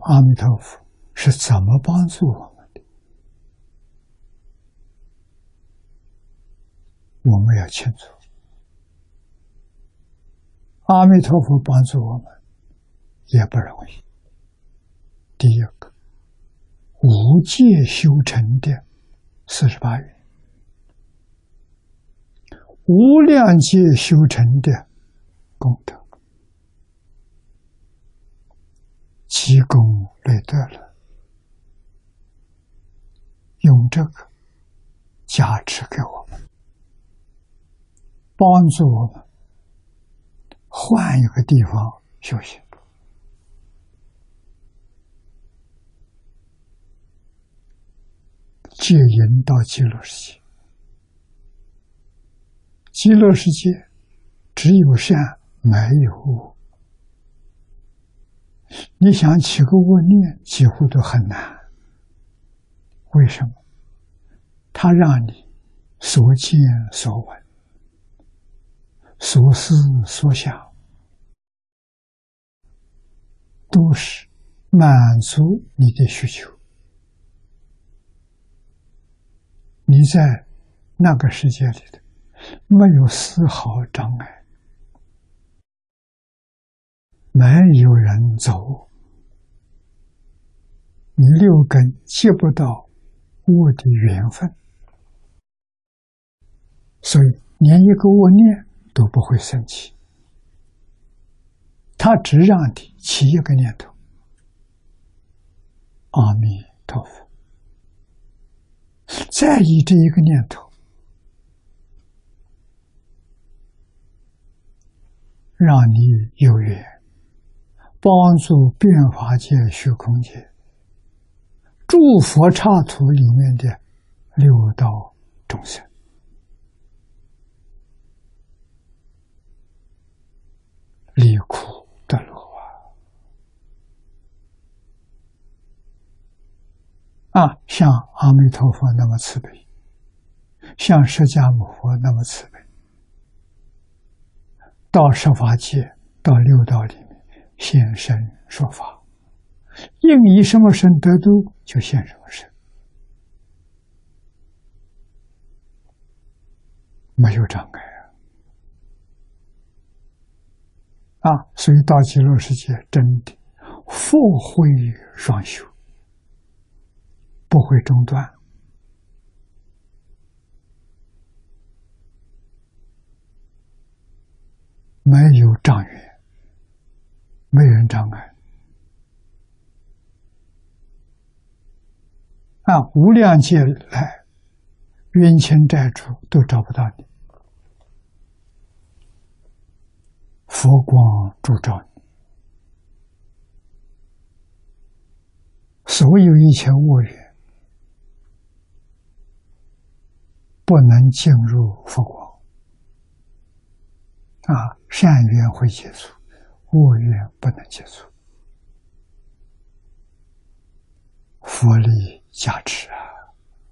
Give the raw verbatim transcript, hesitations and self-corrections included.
阿弥陀佛是怎么帮助我们的？我们要清楚。阿弥陀佛帮助我们也不容易。第一个，无界修成的四十八愿，无量界修成的功德，积功累德了，用这个加持给我们，帮助我们换一个地方修行。戒引到极乐世界，极乐世界只有善没有恶，你想起个恶念几乎都很难。为什么？它让你所见所闻所思所想都是满足你的需求，你在那个世界里的没有丝毫障碍，没有人走，你六根接不到恶的缘分，所以连一个恶念都不会生起，他只让你起一个念头：阿弥陀佛。在意这一个念头，让你有缘帮助变法界、虚空界诸佛刹土里面的六道众生，离苦得乐啊！啊，像阿弥陀佛那么慈悲，像释迦牟尼佛那么慈悲，到十法界，到六道里面现身说法，应以什么身得度，就现什么身，没有障碍啊！啊，所以到极乐世界真的佛慧双修，不会中断，没有障缘，没人障碍啊！无量劫来，冤亲债主都找不到你，佛光烛照你，所有一切恶缘不能进入佛光啊！善缘会接触，恶缘不能接触，佛力加持啊！